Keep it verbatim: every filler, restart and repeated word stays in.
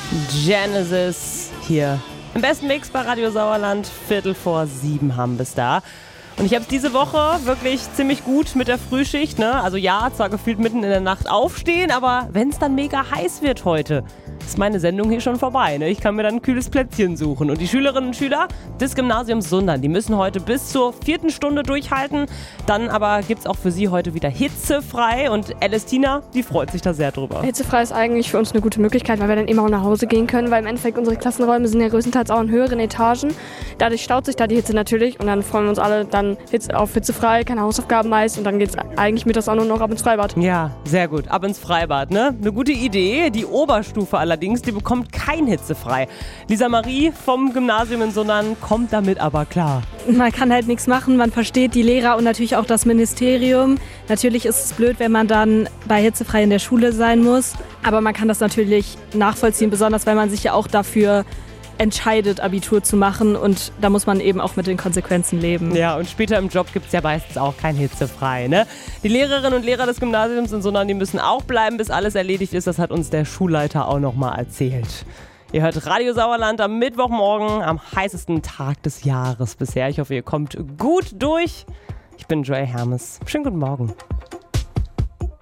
Genesis hier im besten Mix bei Radio Sauerland. Viertel vor sieben haben wir es da. Und ich habe es diese Woche wirklich ziemlich gut mit der Frühschicht. Ne? Also ja, zwar gefühlt mitten in der Nacht aufstehen, aber wenn es dann mega heiß wird heute, ist meine Sendung hier schon vorbei. Ne? Ich kann mir dann ein kühles Plätzchen suchen. Und die Schülerinnen und Schüler des Gymnasiums Sundern, die müssen heute bis zur vierten Stunde durchhalten. Dann aber gibt es auch für sie heute wieder hitzefrei. Und Celestina, die freut sich da sehr drüber. Hitzefrei ist eigentlich für uns eine gute Möglichkeit, weil wir dann immer auch nach Hause gehen können. Weil im Endeffekt unsere Klassenräume sind ja größtenteils auch in höheren Etagen. Dadurch staut sich da die Hitze natürlich. Und dann freuen wir uns alle dann auf hitzefrei, keine Hausaufgaben meist. Und dann geht es eigentlich mittags auch nur noch ab ins Freibad. Ja, sehr gut. Ab ins Freibad, ne? Eine gute Idee. Die Oberstufe allerdings. Die bekommt kein hitzefrei. Lisa Marie vom Gymnasium in Sundern kommt damit aber klar. Man kann halt nichts machen, man versteht die Lehrer und natürlich auch das Ministerium. Natürlich ist es blöd, wenn man dann bei hitzefrei in der Schule sein muss, aber man kann das natürlich nachvollziehen, besonders weil man sich ja auch dafür entscheidet, Abitur zu machen, und da muss man eben auch mit den Konsequenzen leben. Ja, und später im Job gibt es ja meistens auch kein hitzefrei, ne? Die Lehrerinnen und Lehrer des Gymnasiums in Sundern, die müssen auch bleiben, bis alles erledigt ist. Das hat uns der Schulleiter auch nochmal erzählt. Ihr hört Radio Sauerland am Mittwochmorgen, am heißesten Tag des Jahres bisher. Ich hoffe, ihr kommt gut durch. Ich bin Joy Hermes. Schönen guten Morgen.